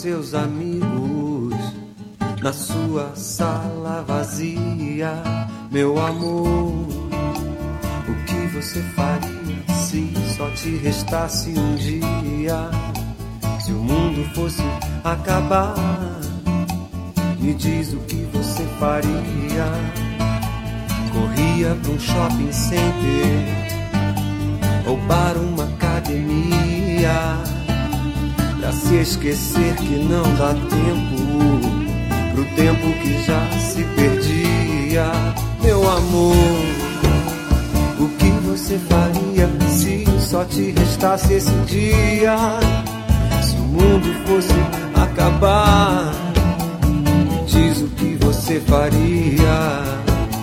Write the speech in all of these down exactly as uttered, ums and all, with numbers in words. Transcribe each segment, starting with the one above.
seus amigos na sua sala vazia, meu amor. O que você faria se só te restasse um dia? Se o mundo fosse acabar, me diz o que você faria. Corria pra um shopping center ou para uma academia, pra se esquecer que não dá tempo pro tempo que já se perdia, meu amor. O que você faria se só te restasse esse dia? Se o mundo fosse acabar, me diz o que você faria.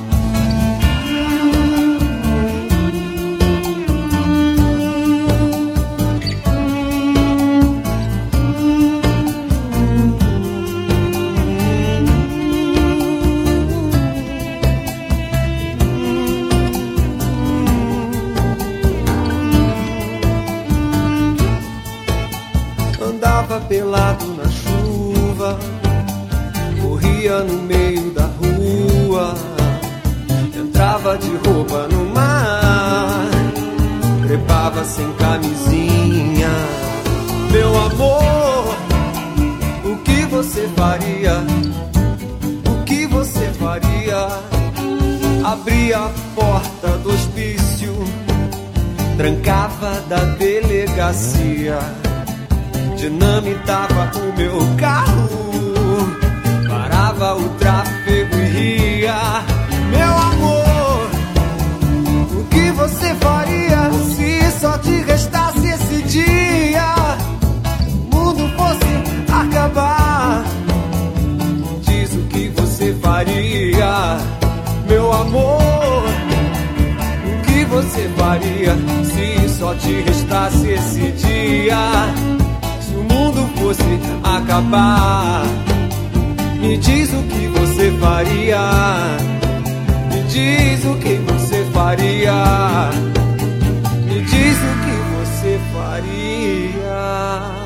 Pelado na chuva, corria no meio da rua, entrava de roupa no mar, trepava sem camisinha. Meu amor, o que você faria? O que você faria? Abria a porta do hospício, trancava da delegacia, dinamitava o meu carro, parava o tráfego e ria. Meu amor, o que você faria se só te restasse esse dia? O mundo fosse acabar, diz o que você faria. Meu amor, o que você faria se só te restasse esse dia? Se o mundo fosse acabar, me diz o que você faria. Me diz o que você faria. Me diz o que você faria.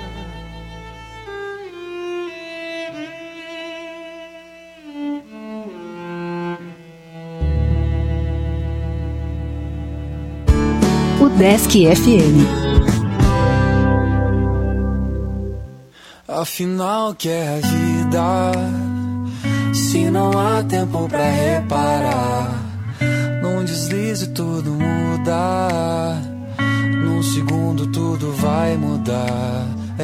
O Desk F M. Afinal, que é a vida, se não há tempo pra reparar? Num deslize tudo muda, num segundo tudo vai mudar.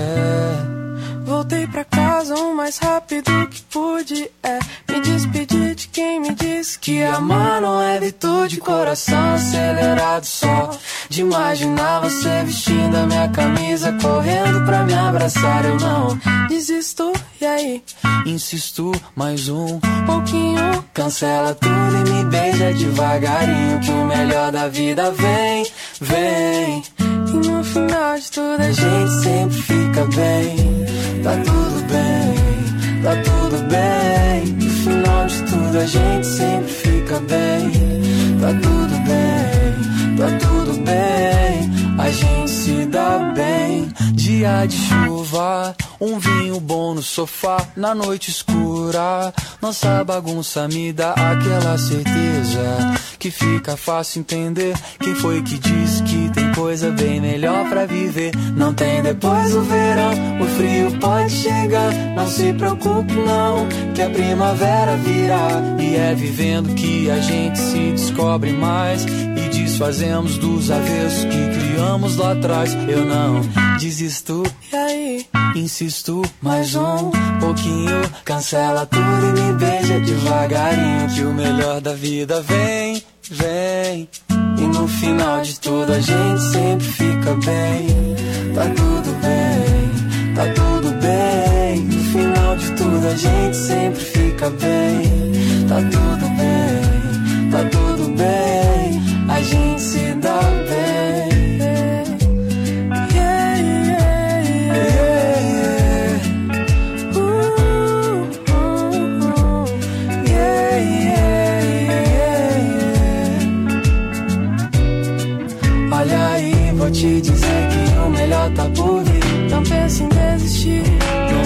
É. Voltei pra casa o mais rápido que pude, é. Me despedi de quem me disse que amar não é virtude. Coração acelerado só de imaginar você vestindo a minha camisa, correndo pra me abraçar. Eu não desisto, e aí? Insisto, mais um pouquinho. Cancela tudo e me beija devagarinho, que o melhor da vida vem, vem. E no final de tudo a gente sempre fica bem. Tá tudo bem, tá tudo bem. No final de tudo a gente sempre fica bem. Tá tudo bem, tá tudo bem. A gente se dá bem. Dia de chuva, um vinho bom no sofá, na noite escura, nossa bagunça me dá aquela certeza que fica fácil entender quem foi que disse que tem coisa bem melhor pra viver. Não tem depois do verão, o frio pode chegar. Não se preocupe não, que a primavera virá. E é vivendo que a gente se descobre mais e desfazemos dos avessos que criamos lá atrás. Eu não desisto, e aí? Insisto, mais um pouquinho. Cancela tudo e me beija devagarinho, que o melhor da vida vem, vem. E no final de tudo a gente sempre fica bem. Tá tudo bem, tá tudo bem. No final de tudo a gente sempre fica bem. Tá tudo bem, tá tudo bem. A gente se dá bem. Vou te dizer que o melhor tá por vir. Não pense em desistir,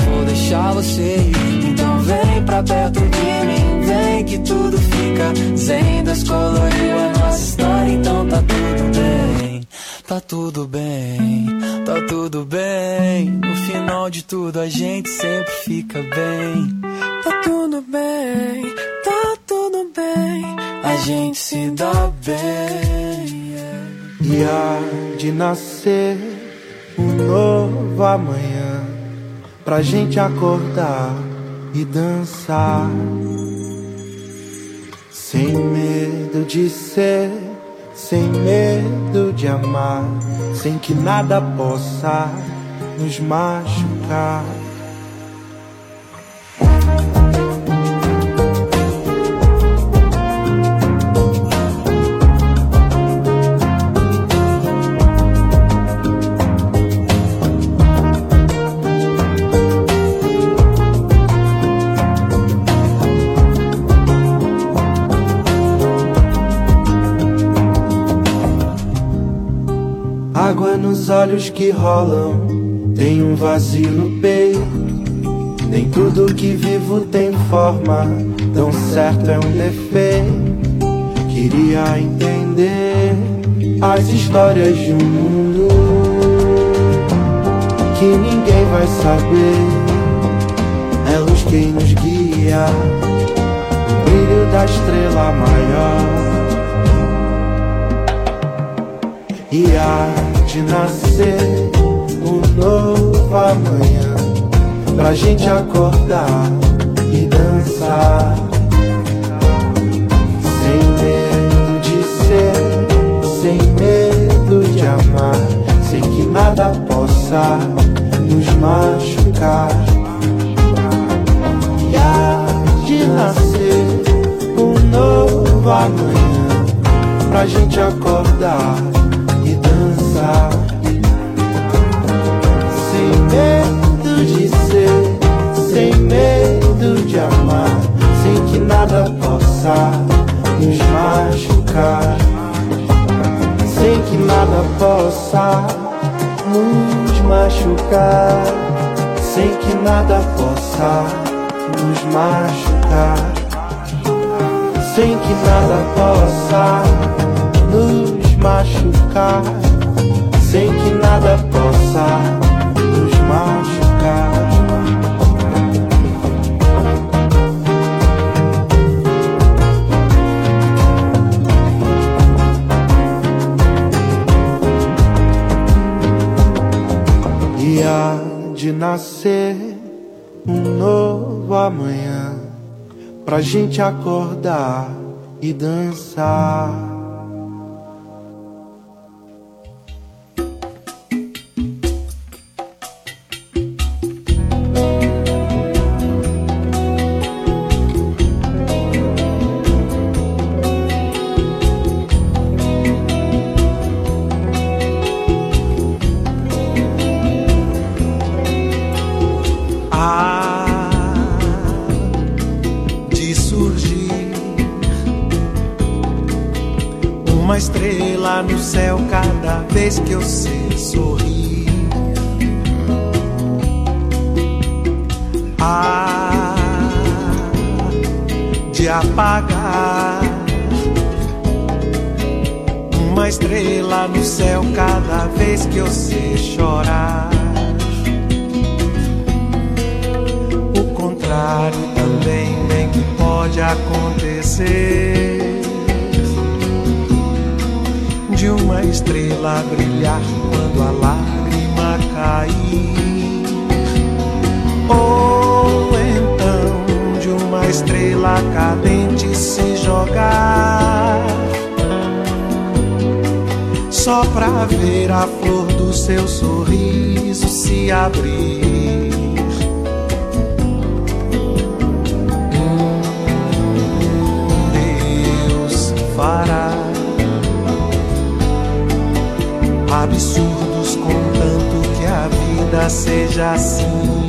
você. Então vem pra perto de mim, vem que tudo fica zen. Descoloriu a nossa história, então tá tudo bem. Tá tudo bem, tá tudo bem. No final de tudo a gente sempre fica bem. Tá tudo bem, tá tudo bem. A gente se dá bem, yeah. E há de nascer um novo amanhã pra gente acordar e dançar, sem medo de ser, sem medo de amar, sem que nada possa nos machucar. Água nos olhos que rolam, tem um vazio no peito. Nem tudo que vivo tem forma, tão certo é um defeito. Queria entender as histórias de um mundo que ninguém vai saber. É luz quem nos guia, o brilho da estrela maior. E há de nascer um novo amanhã pra gente acordar e dançar, sem medo de ser, sem medo de amar, sem que nada possa nos machucar. E há de nascer um novo amanhã pra gente acordar e dançar, sem medo de ser, sem medo de amar, sem que nada possa nos machucar, sem que nada possa nos machucar, sem que nada possa nos machucar, sem que nada possa nos machucar, sem que nada possa nos machucar. E há de nascer um novo amanhã pra gente acordar e dançar. Estrela no céu cada vez que eu sei sorrir. Ah, de apagar uma estrela no céu cada vez que eu sei chorar. O contrário também bem que pode acontecer, de uma estrela brilhar quando a lágrima cair, ou então de uma estrela cadente se jogar, só pra ver a flor do seu sorriso se abrir. Deus fará absurdos contanto que a vida seja assim.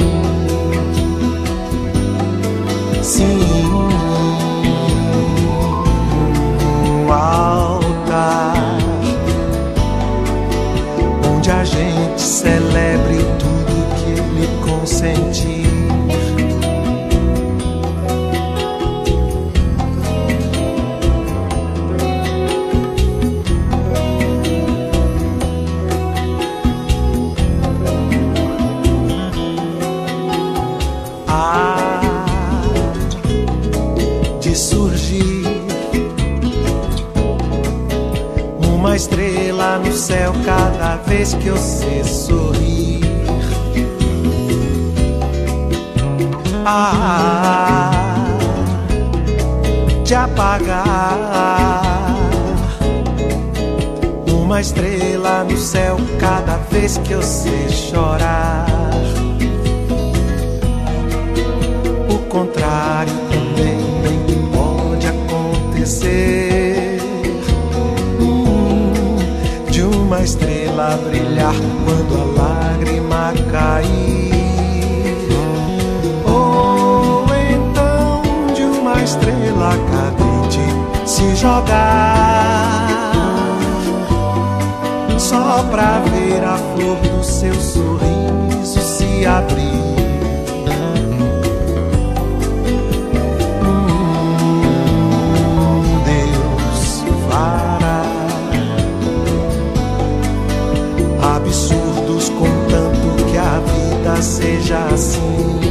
Sim, um altar onde a gente celebre tudo que ele conseguiu. céu cada vez que você sorrir. Ah, te apagar uma estrela no céu cada vez que você chorar. O contrário também pode acontecer, hum, de uma estrela brilhar quando a lágrima cair, ou então de uma estrela cadente se jogar, só pra ver a flor do seu sorriso se abrir. Absurdos contanto que a vida seja assim.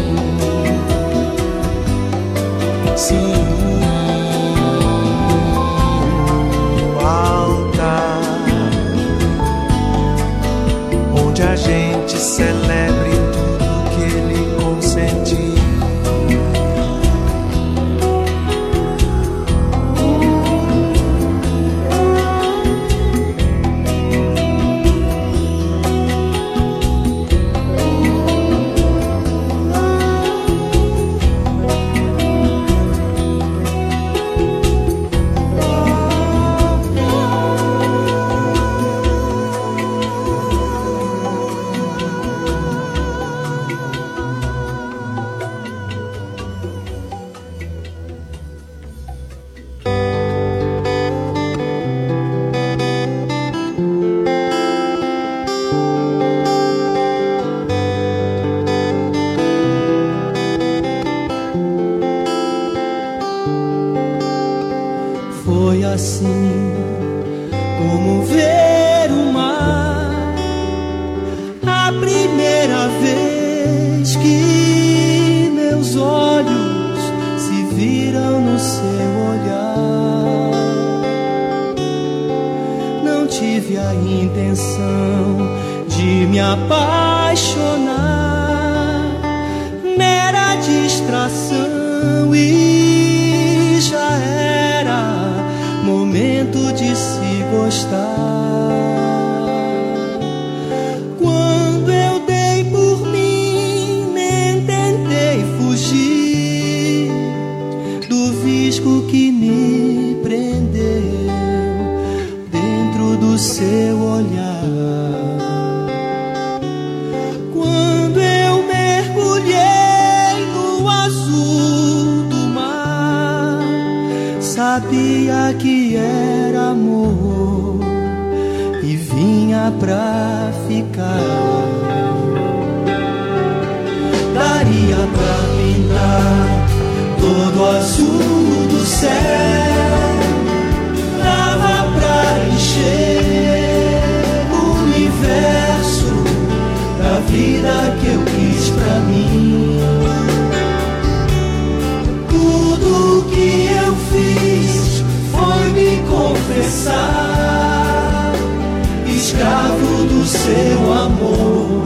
Sim, alta, onde a gente celebre tudo que ele consentiu. Foi assim como ver o mar, a primeira vez que meus olhos se viram no seu olhar. Não tive a intenção de me apaixonar, mera distração e já era momento de se gostar. Quando eu dei por mim, nem tentei fugir do visgo que me prendeu dentro do seu olhar. Quando eu mergulhei no azul do mar, sabia que era amor e vinha pra ficar. Daria pra pintar todo o azul do céu, dava pra encher o universo da vida que eu quis pra mim. Tudo que eu fiz foi me confessar, escravo do seu amor,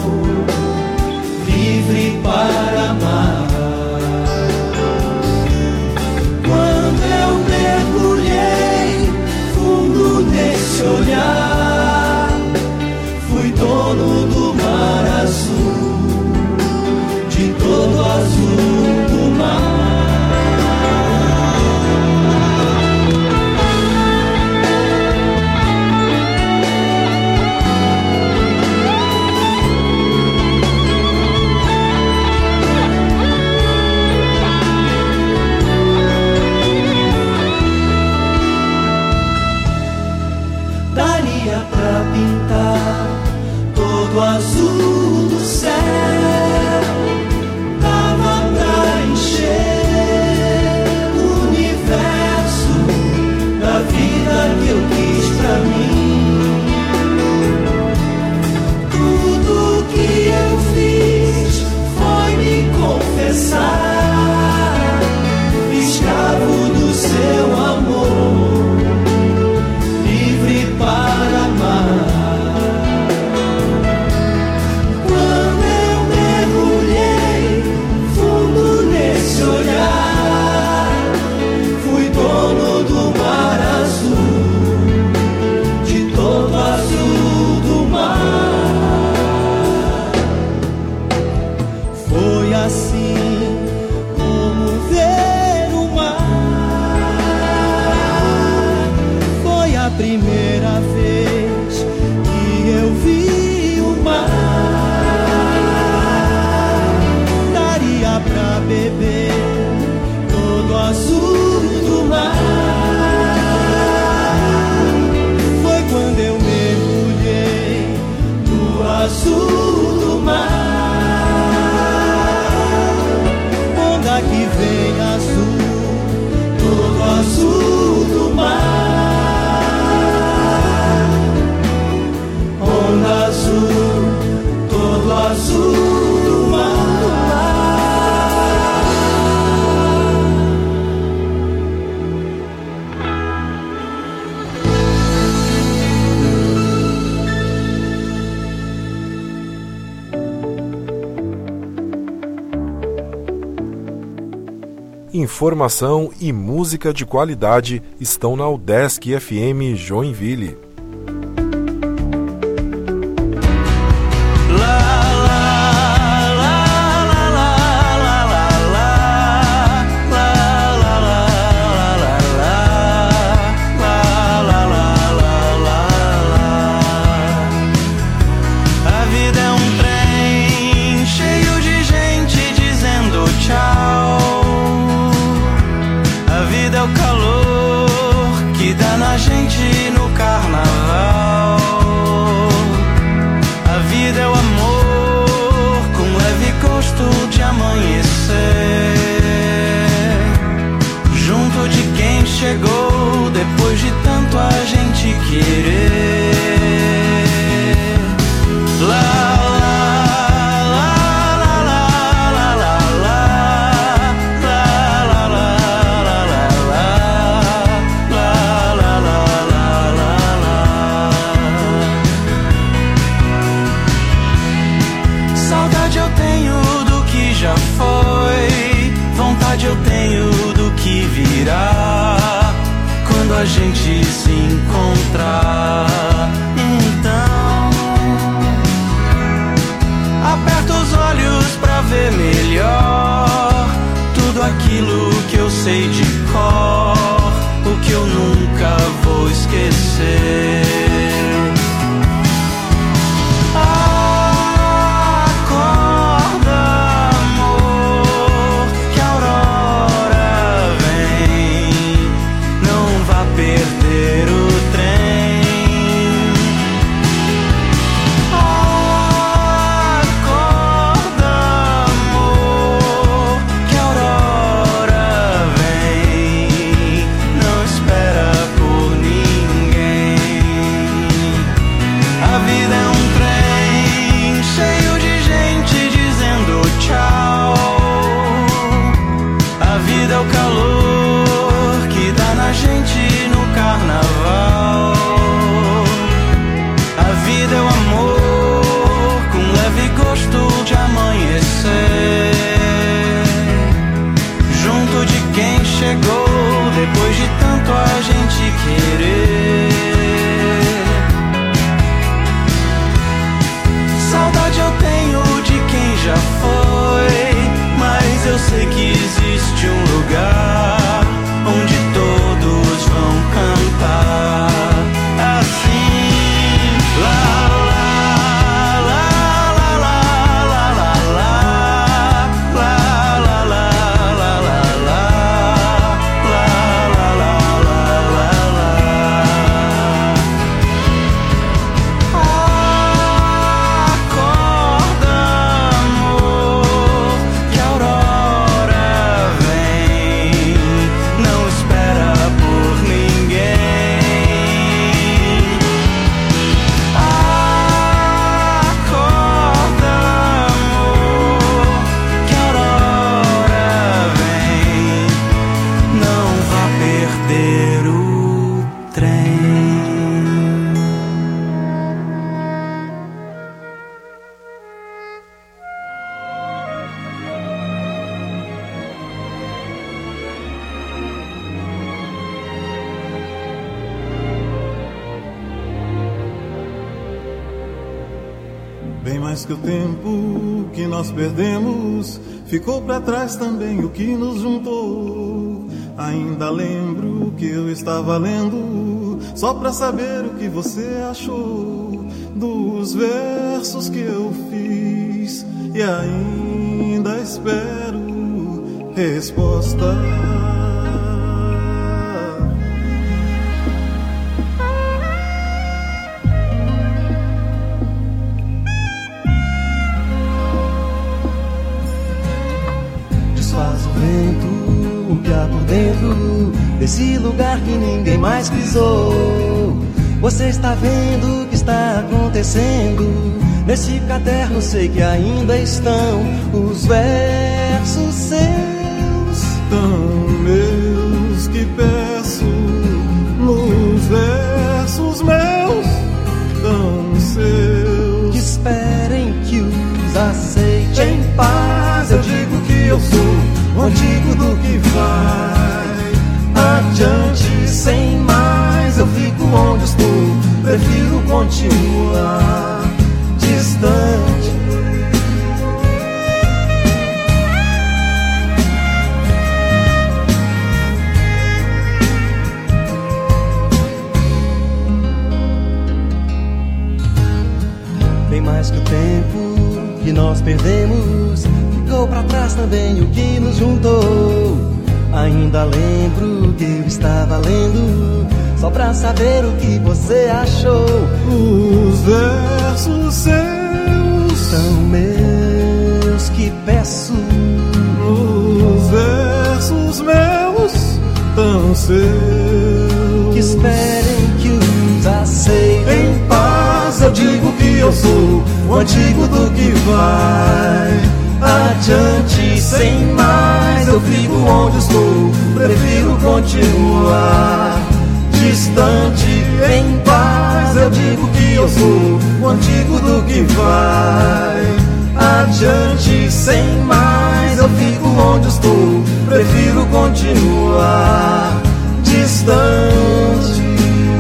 livre para amar. Quando eu beber todo o azul do mar. Foi quando eu mergulhei no azul do mar. Onda que vem azul, todo azul do mar. Onda azul, todo azul do mar. Informação e música de qualidade estão na UDESC F M Joinville. Chegou depois de tanto a gente querer. Lá, lá, lá, lá, lá, lá, lá, lá, lá, lá, lá, lá, lá, lá. Saudade eu tenho do que já foi, vontade eu tenho do que virá. Quando a gente se encontrar, então aperta os olhos pra ver melhor tudo aquilo que eu sei de cor, o que eu nunca vou esquecer. Perder o trem. Acorda, amor, que a aurora vem. Não espera por ninguém. A vida é um trem cheio de gente dizendo tchau. A vida é o calor que dá na gente carnaval. A vida é o amor com leve gosto de amanhecer. Junto de quem chegou depois de tanto a gente querer. Saudade eu tenho de quem já foi, mas eu sei que existe um lugar onde todos vão cantar assim. Lá, lá, lá, lá, lá, lá, lá, lá, lá, lá, lá, lá, lá, lá, lá. Acorda, amor, que a aurora vem. Não espera por ninguém. Acorda, amor, que a aurora vem. Não vá perder o trem. Bem mais que o tempo que nós perdemos, ficou pra trás também o que nos juntou. Ainda lembro que eu estava lendo, só pra saber o que você achou dos versos que eu fiz. E ainda espero resposta. Desfaz o vento, o que há por dentro desse lugar que ninguém mais pisou. Você está vendo o que está acontecendo? Nesse caderno sei que ainda estão os versos seus, tão meus que peço nos versos meus, tão seus que esperem que os aceite em paz. Eu digo que eu sou o antigo do que vai adiante sem mais. Eu fico onde estou, prefiro continuar distante. Bem mais que o tempo que nós perdemos, ficou pra trás também o que nos juntou. Ainda lembro que eu estava lendo só pra saber o que você achou. Os versos seus são meus que peço. Os versos meus tão seus que esperem que os aceitem em paz. Eu digo que eu sou o antigo do que vai adiante sem mais. Eu fico onde estou, prefiro continuar distante em paz. Eu digo que eu sou o antigo do que vai adiante sem mais. Eu fico onde estou, prefiro continuar distante.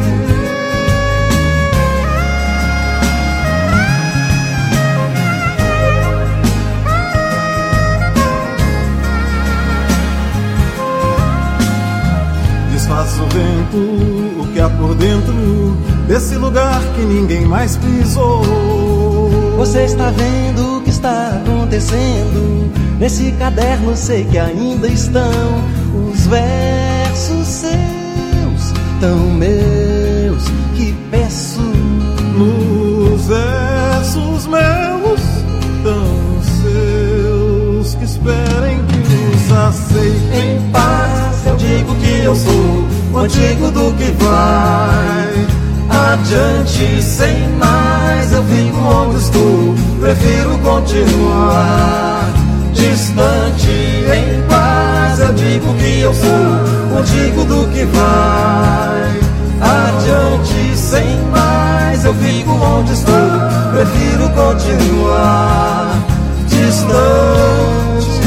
Desfaz o vento, o que há por dentro desse lugar que ninguém mais pisou. Você está vendo o que está acontecendo? Nesse caderno sei que ainda estão os versos seus, tão meus que peço. Nos versos meus, tão seus que esperem que nos aceitem em paz. Eu digo que eu sou o antigo do que vai adiante sem mais. Eu fico onde estou, prefiro continuar distante em paz. Eu digo que eu sou o antigo do que vai adiante sem mais. Eu fico onde estou, prefiro continuar distante.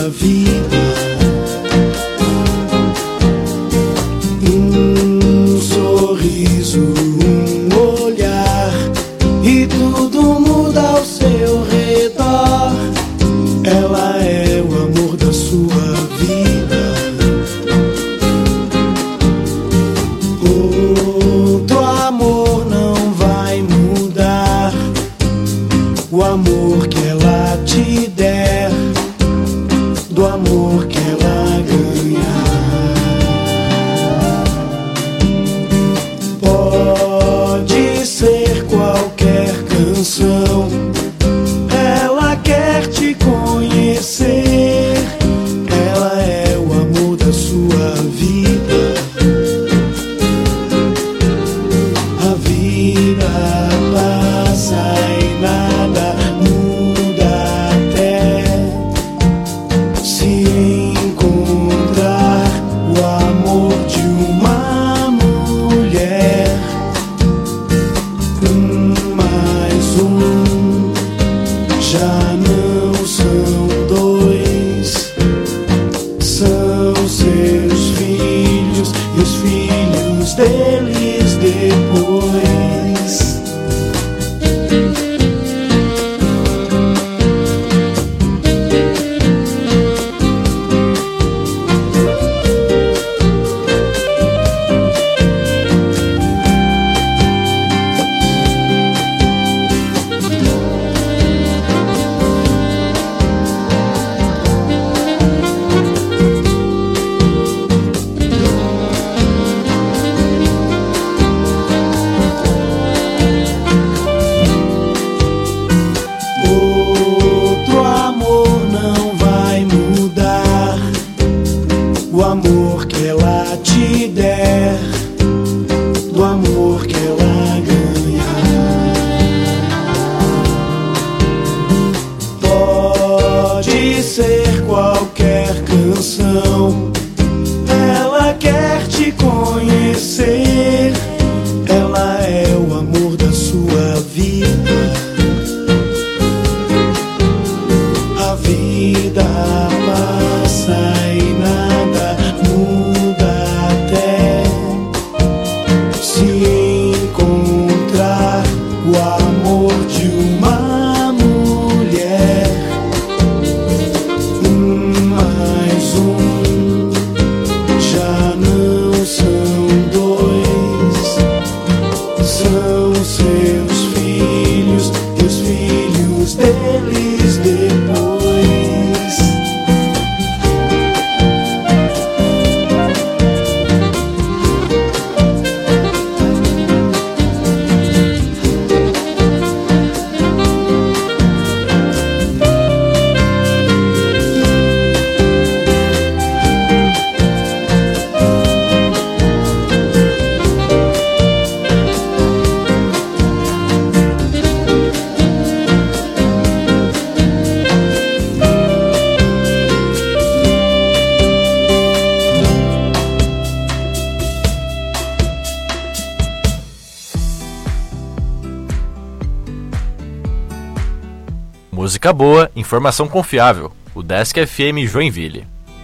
vida. Um sorriso, um olhar, e tudo muda ao seu redor. Ela é o amor da sua vida. Outro amor não vai mudar o amor que ela te der, do amor que ela ganhar. Pode ser qualquer canção, ela quer te conhecer. Ela é o amor da sua vida. A vida passa e nada muda até se encontrar o amor de uma mulher. Um mais um já não são dois, são seus filhos e os filhos deles depois. Outro amor não vai mudar o amor que ela te der, do amor que ela ganhar. Pode ser qualquer canção, ela quer te conhecer. Ela é o amor da sua vida. A vida passa e nada muda até se encontrar o amor de uma mulher. Um mais um já não são dois, são seus filhos e os filhos deles depois. Música boa, informação confiável. O Desk F M Joinville.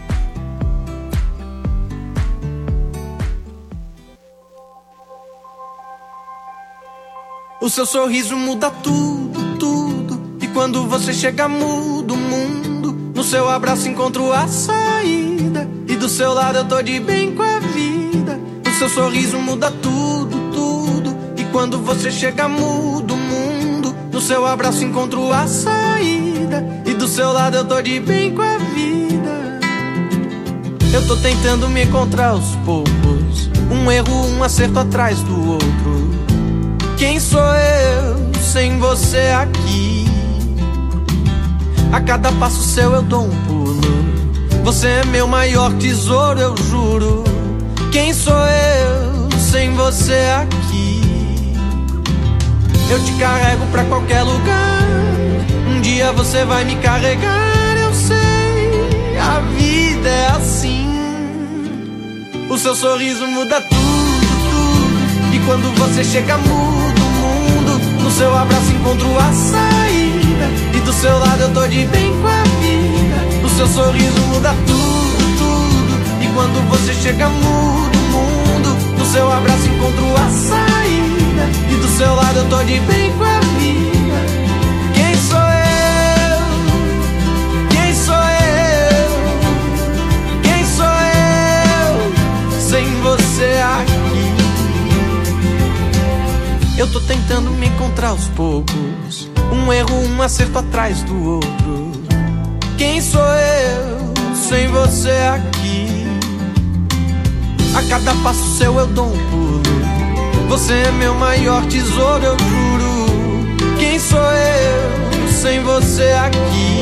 O seu sorriso muda tudo, tudo. E quando você chega muda o mundo. No seu abraço encontro a saída. E do seu lado eu tô de bem com a vida. O seu sorriso muda tudo, tudo. E quando você chega muda o mundo. No seu abraço encontro a saída. E do seu lado eu tô de bem com a vida. Eu tô tentando me encontrar aos poucos. Um erro, um acerto atrás do outro. Quem sou eu sem você aqui? A cada passo seu eu dou um pulo. Você é meu maior tesouro, eu juro. Quem sou eu sem você aqui? Eu te carrego pra qualquer lugar. Um dia você vai me carregar, eu sei. A vida é assim. O seu sorriso muda tudo, tudo. E quando você chega muda o mundo. No seu abraço encontro a saída. E do seu lado eu tô de bem com a vida. O seu sorriso muda tudo, tudo. E quando você chega muda o mundo. No seu abraço encontro a saída. E do seu lado eu tô de bem com a vida. Quem sou eu? Quem sou eu? Quem sou eu? Sem você aqui. Eu tô tentando me encontrar aos poucos. Um erro, um acerto atrás do outro. Quem sou eu sem você aqui? A cada passo seu eu dou um pulo. Você é meu maior tesouro, eu juro. Quem sou eu sem você aqui?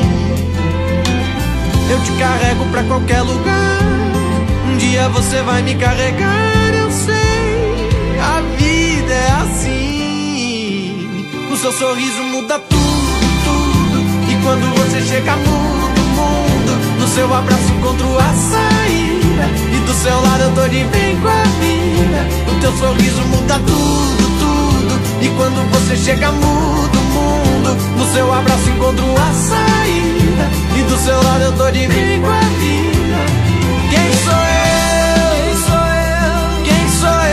Eu te carrego pra qualquer lugar. Um dia você vai me carregar, eu sei. A vida é assim. O seu sorriso muda tudo, tudo. E quando você chega muda o mundo. No seu abraço encontro a saída. E do seu lado eu tô de bem com a vida. O teu sorriso muda tudo, tudo. E quando você chega muda o mundo. No seu abraço encontro a saída. E do seu lado eu tô de bem com a vida. Quem sou eu? Quem sou eu? Quem sou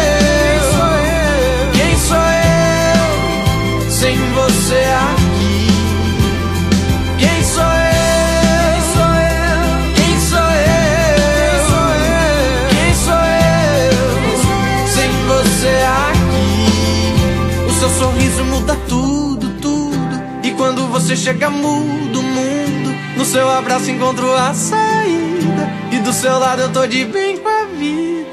eu? Quem sou eu? Sem você aqui. Quem sou eu? Seu sorriso muda tudo, tudo. E quando você chega muda o mundo. No seu abraço encontro a saída. E do seu lado eu tô de bem com a vida.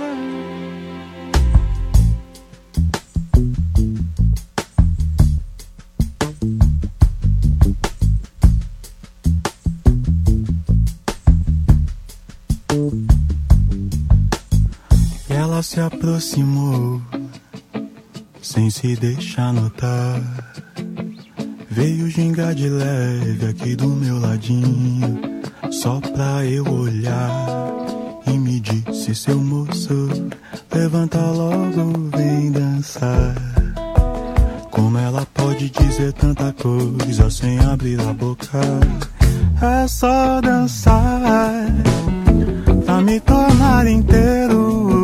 Ela se aproximou sem se deixar notar. Veio gingar de leve aqui do meu ladinho, só pra eu olhar. E me disse: seu moço, levanta logo, vem dançar. Como ela pode dizer tanta coisa sem abrir a boca? É só dançar pra me tornar inteiro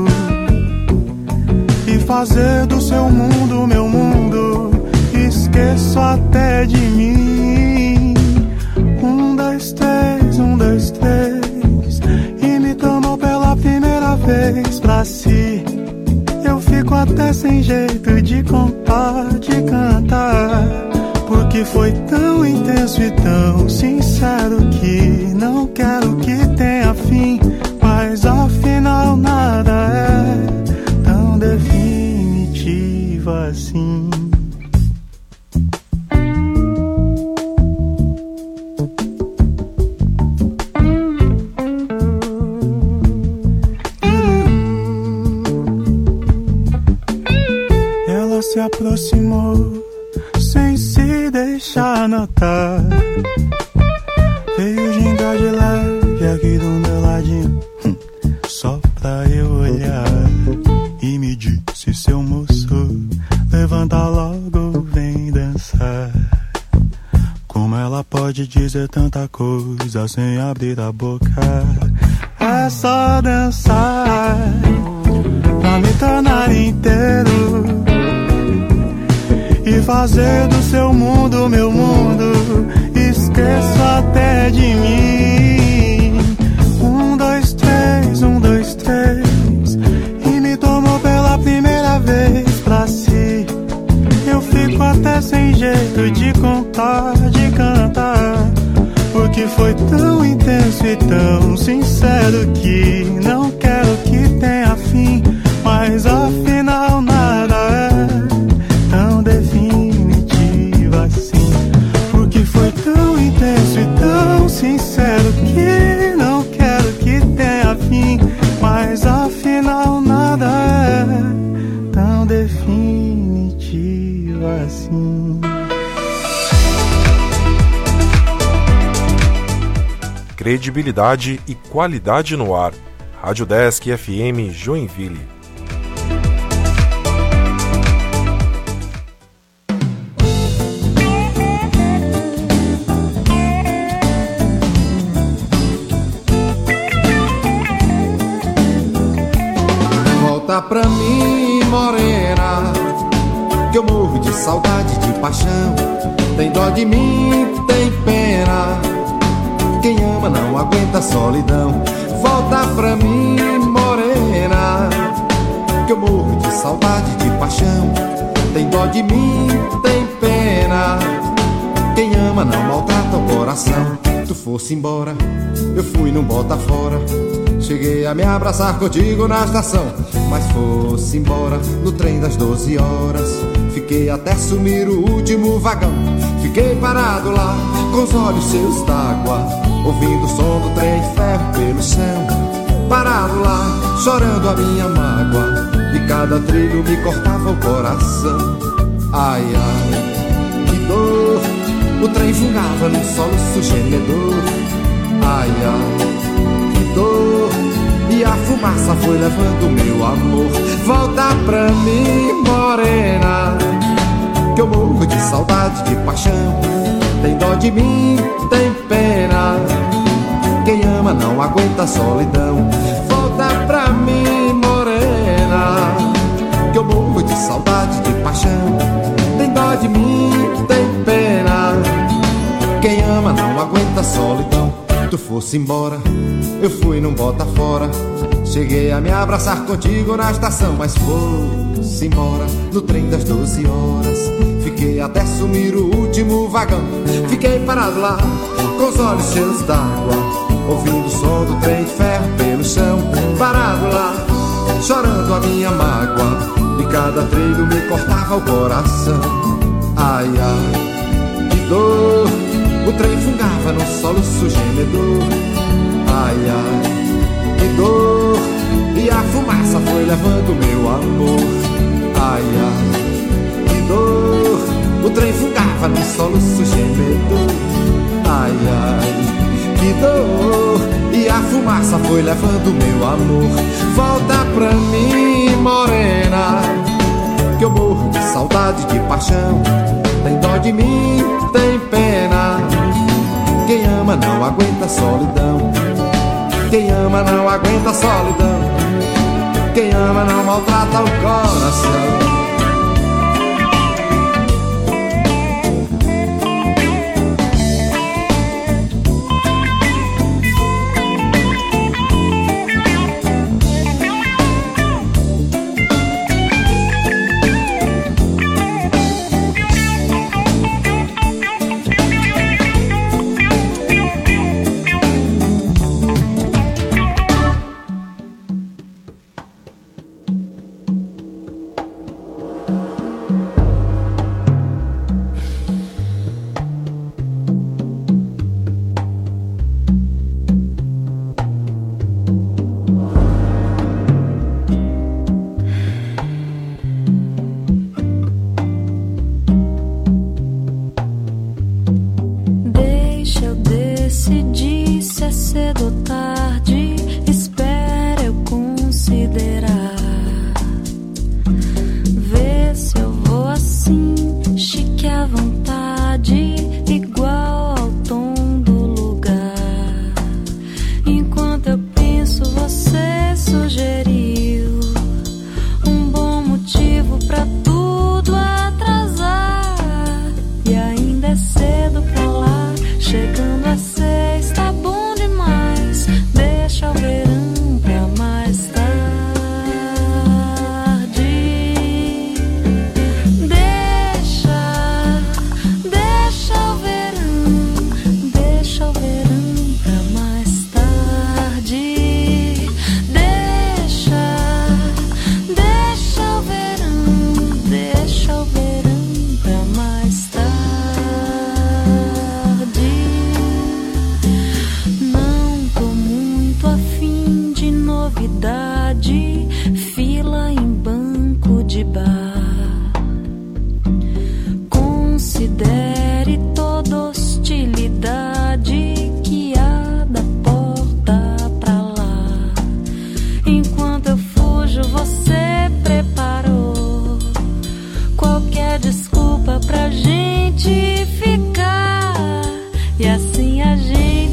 e fazer do seu mundo meu mundo. Esqueço até de mim. Um, dois, três, um, dois, três. E me tomou pela primeira vez pra si. Eu fico até sem jeito de contar, de cantar, porque foi tão intenso e tão sincero que não quero que tenha fim. Mas afinal nada é tão definitivo assim. Ela se aproximou sem se deixar notar. Veio gingar de leve aqui do meu ladinho, hum, só pra eu olhar. E me disse: seu moço, levanta logo, vem dançar. Como ela pode dizer tanta coisa sem abrir a boca? É só dançar pra me tornar inteiro e fazer do seu mundo meu mundo. Esqueço até de mim. Um, dois, três, um, dois, três. E me tomou pela primeira vez pra si. Eu fico até sem jeito de contar, de cantar, porque foi tão intenso e tão sincero que não quero que tenha fim. Mas afinal nada é tão definitivo assim, porque foi tão intenso e tão sincero que não quero que tenha fim. Mas afinal nada é tão definitivo assim. Credibilidade e qualidade no ar. Rádio Desk F M Joinville. Volta pra mim, morena, que eu morro de saudade, de paixão. Tem dó de mim, tem pena, quem ama não aguenta a solidão. Volta pra mim, morena, que eu morro de saudade, de paixão. Tem dó de mim, tem pena, quem ama não maltrata o coração. Tu fosse embora, eu fui num bota fora. Cheguei a me abraçar contigo na estação, mas fosse embora no trem das doze horas. Fiquei até sumir o último vagão. Fiquei parado lá, com os olhos cheios d'água, ouvindo o som do trem de ferro pelo chão. Parado lá, chorando a minha mágoa, e cada trilho me cortava o coração. Ai, ai, que dor, o trem fungava num soluço gemedor. Ai, ai, que dor, e a fumaça foi levando meu amor. Volta pra mim, morena, que eu morro de saudade, de paixão. Tem dó de mim, tem pena, quem ama não aguenta a solidão. Volta pra mim, morena, que eu morro de saudade, de paixão. Tem dó de mim, tem pena, quem ama não aguenta a solidão. Tu fosse embora, eu fui num bota fora. Cheguei a me abraçar contigo na estação, mas fosse embora no trem das doze horas. Fiquei até sumir o último vagão. Fiquei parado lá, com os olhos cheios d'água, ouvindo o som do trem de ferro pelo chão. Parado lá, chorando a minha mágoa, e cada trilho me cortava o coração. Ai, ai, que dor, o trem fungava num soluço gemedor. Ai, ai, que dor, e a fumaça foi levando meu amor. Ai, ai, que dor, o trem fungava num soluço gemedor. Ai, ai, que dor, e a fumaça foi levando meu amor. Volta pra mim, morena, que eu morro de saudade, de paixão. Tem dó de mim, tem pena, quem ama não aguenta a solidão. Quem ama não aguenta a solidão, quem ama não maltrata o coração.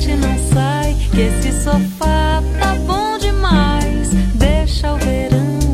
Que esse sofá tá bom demais. Deixa o verão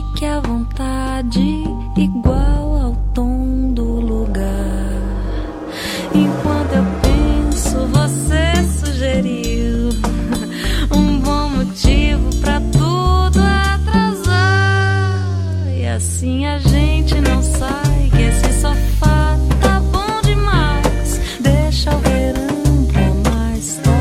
fique à vontade, igual ao tom do lugar. Enquanto eu penso, você sugeriu um bom motivo pra tudo atrasar. E assim a gente não sai, que esse sofá tá bom demais. Deixa o verão pra mais tarde.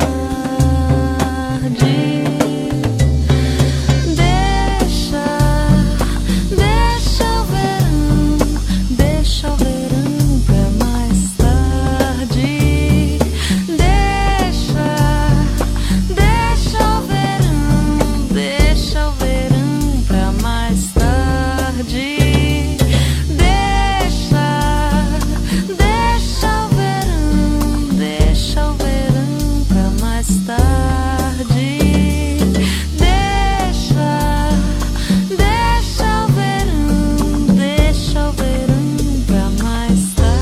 Deixa, deixa o verão, deixa o verão pra mais tarde. Deixa, deixa o verão, deixa o verão pra mais tarde. Deixa, deixa o verão, deixa o verão pra mais tarde. Deixa, deixa o verão, deixa o verão pra mais tarde.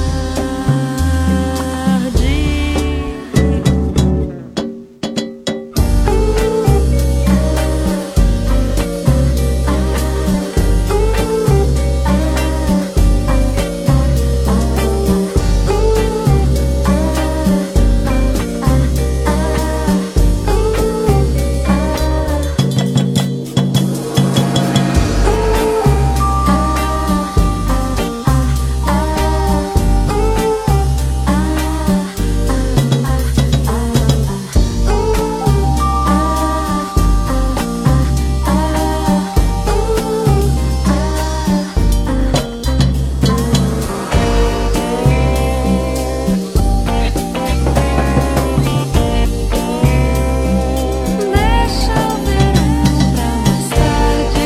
Deixa o verão pra mais tarde.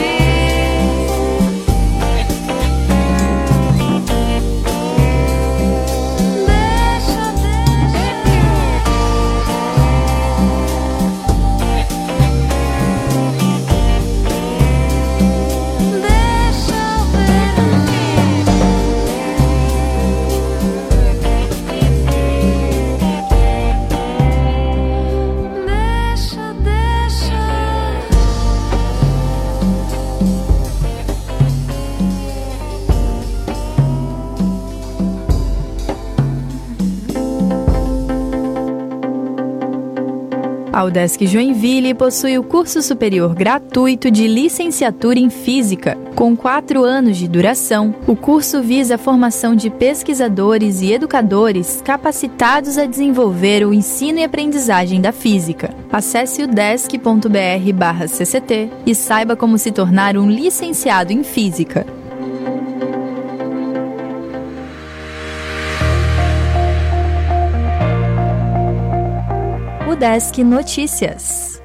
Deixa, deixa o verão. Deixa, deixa. A UDESC Joinville possui o curso superior gratuito de licenciatura em Física. Com quatro anos de duração, o curso visa a formação de pesquisadores e educadores capacitados a desenvolver o ensino e aprendizagem da física. Acesse udesc ponto br barra C C T e saiba como se tornar um licenciado em Física. UDESC Notícias.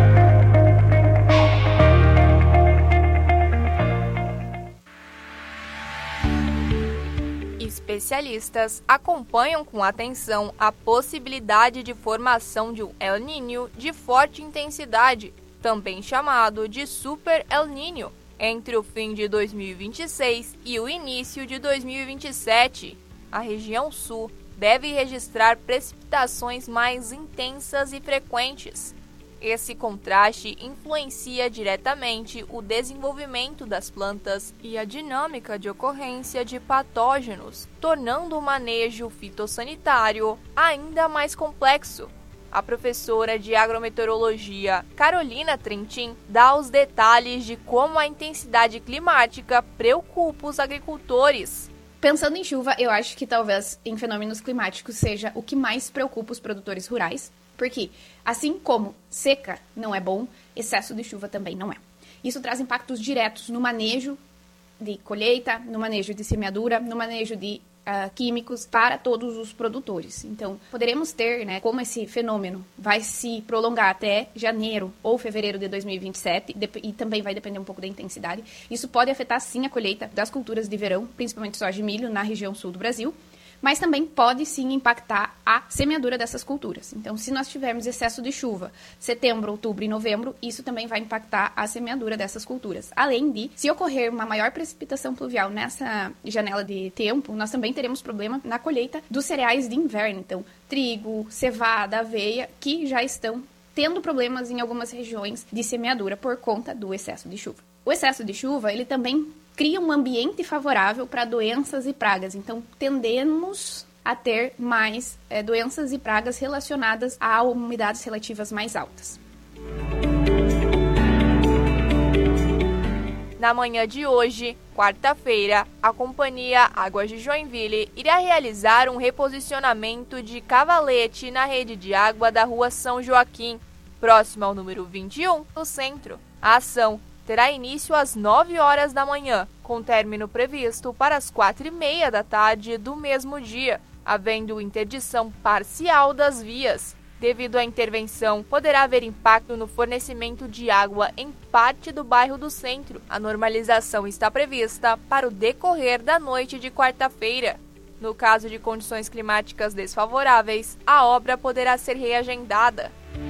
Especialistas acompanham com atenção a possibilidade de formação de um El Niño de forte intensidade, também chamado de Super El Niño, entre o fim de dois mil e vinte e seis e o início de dois mil e vinte e sete. A região sul deve registrar precipitações mais intensas e frequentes. Esse contraste influencia diretamente o desenvolvimento das plantas e a dinâmica de ocorrência de patógenos, tornando o manejo fitossanitário ainda mais complexo. A professora de agrometeorologia Carolina Trentin dá os detalhes de como a intensidade climática preocupa os agricultores. Pensando em chuva, eu acho que talvez em fenômenos climáticos seja o que mais preocupa os produtores rurais, porque assim como seca não é bom, excesso de chuva também não é. Isso traz impactos diretos no manejo de colheita, no manejo de semeadura, no manejo de uh, químicos para todos os produtores. Então, poderemos ter, né, como esse fenômeno vai se prolongar até janeiro ou fevereiro de dois mil e vinte e sete, e também vai depender um pouco da intensidade. Isso pode afetar, sim, a colheita das culturas de verão, principalmente soja e milho, na região sul do Brasil, mas também pode sim impactar a semeadura dessas culturas. Então, se nós tivermos excesso de chuva, setembro, outubro e novembro, isso também vai impactar a semeadura dessas culturas. Além de, se ocorrer uma maior precipitação pluvial nessa janela de tempo, nós também teremos problema na colheita dos cereais de inverno. Então, trigo, cevada, aveia, que já estão tendo problemas em algumas regiões de semeadura por conta do excesso de chuva. O excesso de chuva, ele também cria um ambiente favorável para doenças e pragas. Então, tendemos a ter mais é, doenças e pragas relacionadas a umidades relativas mais altas. Na manhã de hoje, quarta-feira, a Companhia Águas de Joinville irá realizar um reposicionamento de cavalete na rede de água da Rua São Joaquim, próximo ao número vinte e um, no centro. A ação terá início às nove horas da manhã, com término previsto para as quatro e meia da tarde do mesmo dia, havendo interdição parcial das vias. Devido à intervenção, poderá haver impacto no fornecimento de água em parte do bairro do centro. A normalização está prevista para o decorrer da noite de quarta-feira. No caso de condições climáticas desfavoráveis, a obra poderá ser reagendada.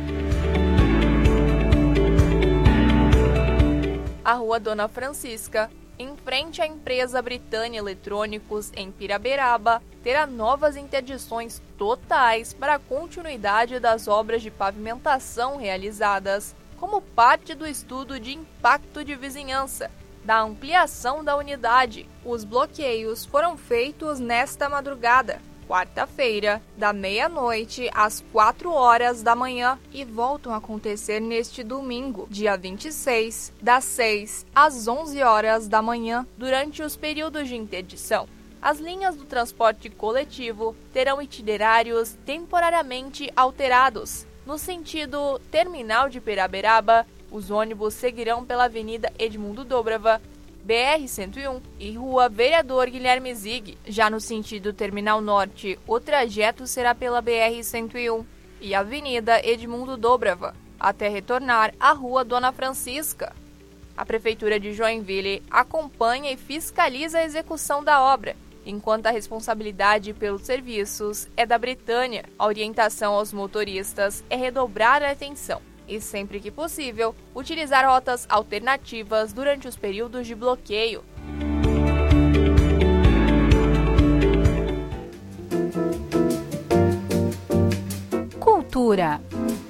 A Rua Dona Francisca, em frente à empresa Britânia Eletrônicos, em Piraberaba, terá novas interdições totais para a continuidade das obras de pavimentação realizadas, como parte do estudo de impacto de vizinhança, da ampliação da unidade. Os bloqueios foram feitos nesta madrugada, quarta-feira, da meia-noite às quatro horas da manhã, e voltam a acontecer neste domingo, dia vinte e seis, das seis às onze horas da manhã, durante os períodos de interdição. As linhas do transporte coletivo terão itinerários temporariamente alterados. No sentido terminal de Piraberaba, os ônibus seguirão pela Avenida Edmundo Dobrava, B R cento e um e Rua Vereador Guilherme Zig. Já no sentido terminal norte, o trajeto será pela B R cento e um e Avenida Edmundo Dobrava, até retornar à Rua Dona Francisca. A Prefeitura de Joinville acompanha e fiscaliza a execução da obra, enquanto a responsabilidade pelos serviços é da Britânia. A orientação aos motoristas é redobrar a atenção e, sempre que possível, utilizar rotas alternativas durante os períodos de bloqueio. Cultura.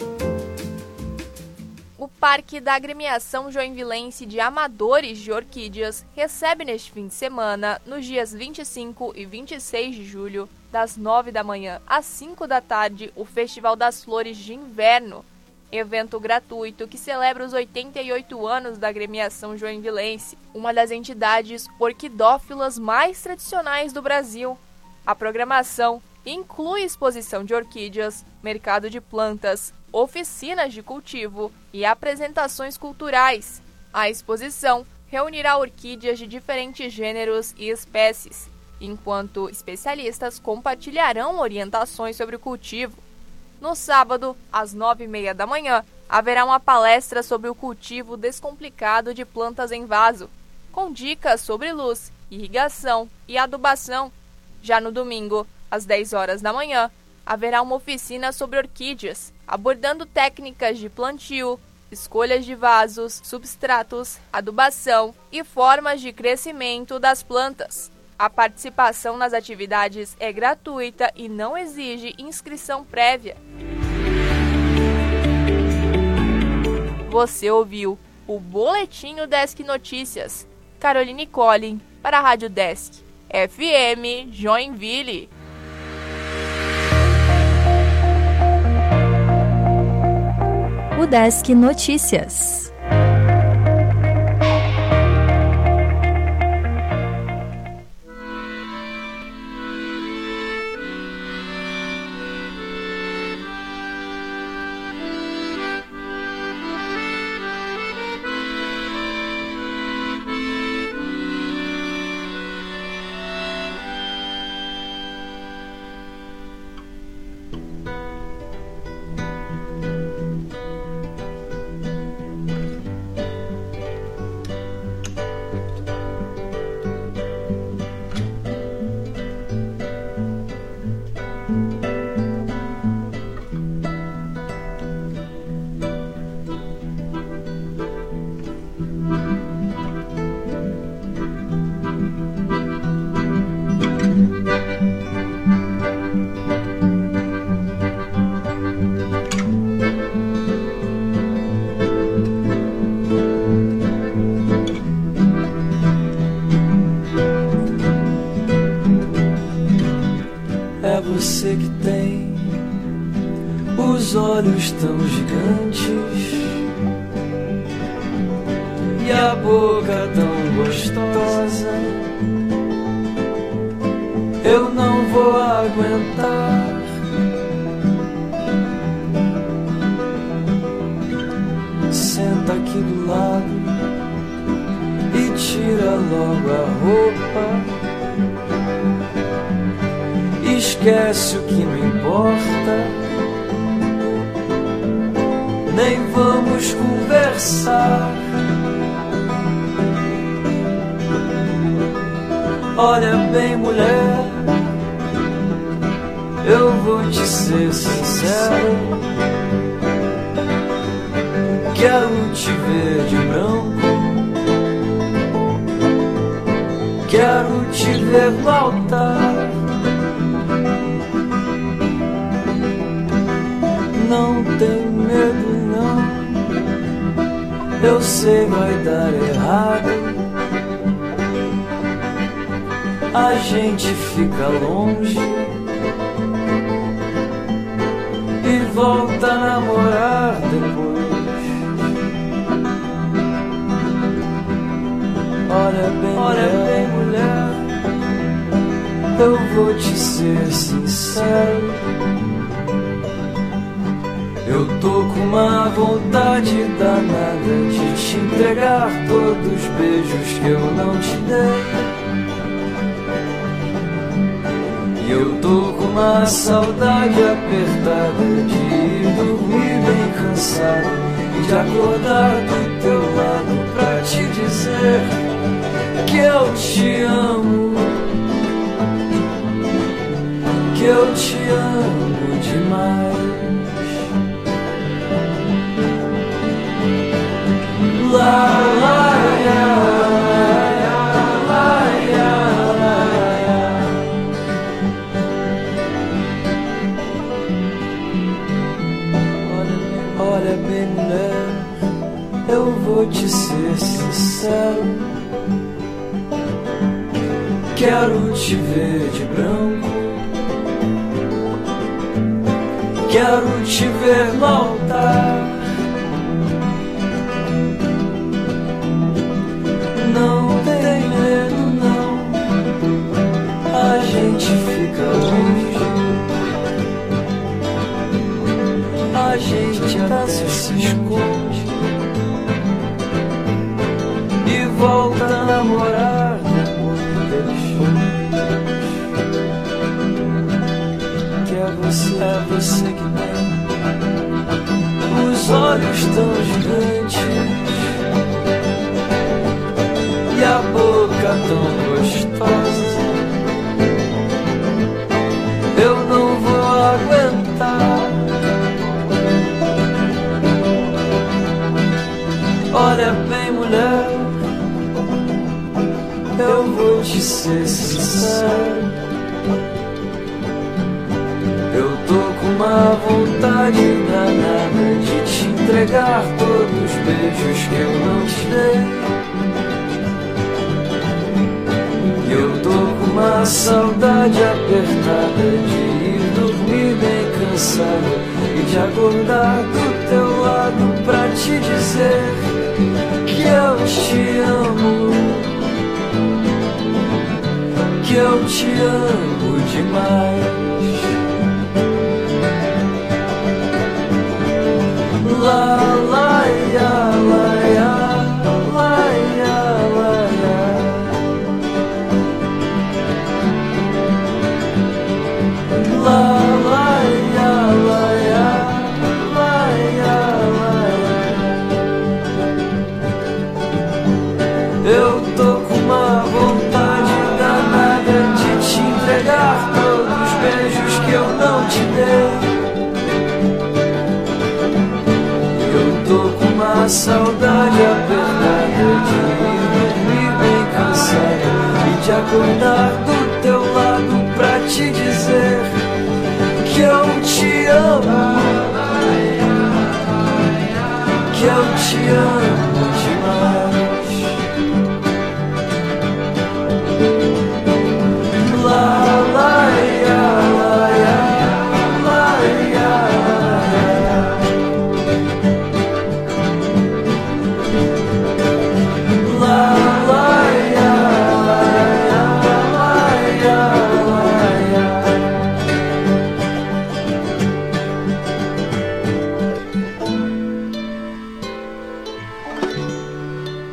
O Parque da Agremiação Joinvilense de Amadores de Orquídeas recebe neste fim de semana, nos dias vinte e cinco e vinte e seis de julho, das nove da manhã às cinco da tarde, o Festival das Flores de Inverno, evento gratuito que celebra os oitenta e oito anos da Agremiação Joinvilense, uma das entidades orquidófilas mais tradicionais do Brasil. A programação inclui exposição de orquídeas, mercado de plantas, oficinas de cultivo e apresentações culturais. A exposição reunirá orquídeas de diferentes gêneros e espécies, enquanto especialistas compartilharão orientações sobre o cultivo. No sábado, às nove e meia da manhã, haverá uma palestra sobre o cultivo descomplicado de plantas em vaso, com dicas sobre luz, irrigação e adubação. Já no domingo, às dez horas da manhã, haverá uma oficina sobre orquídeas, abordando técnicas de plantio, escolhas de vasos, substratos, adubação e formas de crescimento das plantas. A participação nas atividades é gratuita e não exige inscrição prévia. Você ouviu o Boletim Desk Notícias. Caroline Collin, para a Rádio Desk F M Joinville. O Desk Notícias. e a boca tão gostosa. Eu não vou aguentar. Senta aqui do lado e tira logo a roupa. Esquece o que não importa. Nem vamos conversar. Olha bem, mulher, eu vou te ser sincero. Quero te ver de branco. Quero te ver no altar. Não tem medo não. Eu sei vai dar errado. A gente fica longe e volta a namorar depois. Olha bem, olha bem, mulher, eu vou te ser sincero. Eu tô com uma vontade danada de te entregar todos os beijos que eu não te dei. E eu tô com uma saudade apertada de ir dormir bem cansado e de acordar do teu lado pra te dizer que eu te amo, que eu te amo demais. La la la. Olha bem, mulher, eu vou te ser sincero. Quero te ver de branco. Quero te ver no altar. Não tem medo não. A gente fica longe. A gente até se esconde e volta a namorar depois. Que é você, é você que tem os olhos tão gigantes e a boca tão gostosa. Eu não vou aguentar. Olha bem, mulher, eu vou te ser sincero. Eu tô com uma vontade danada de te entregar todos os beijos que eu não te dei. Eu tô com uma saudade apertada de ir dormir bem cansado e de acordar do teu lado pra te dizer que eu te amo, que eu te amo demais. La la ya, la ya, la ya, la ya. La la ya, la ya, la ya, la ya. Eu tô com uma vontade danada de te entregar todos os beijos que eu não te dei. Eu tô com uma saudade apertada de ir dormir bem cansado e de acordar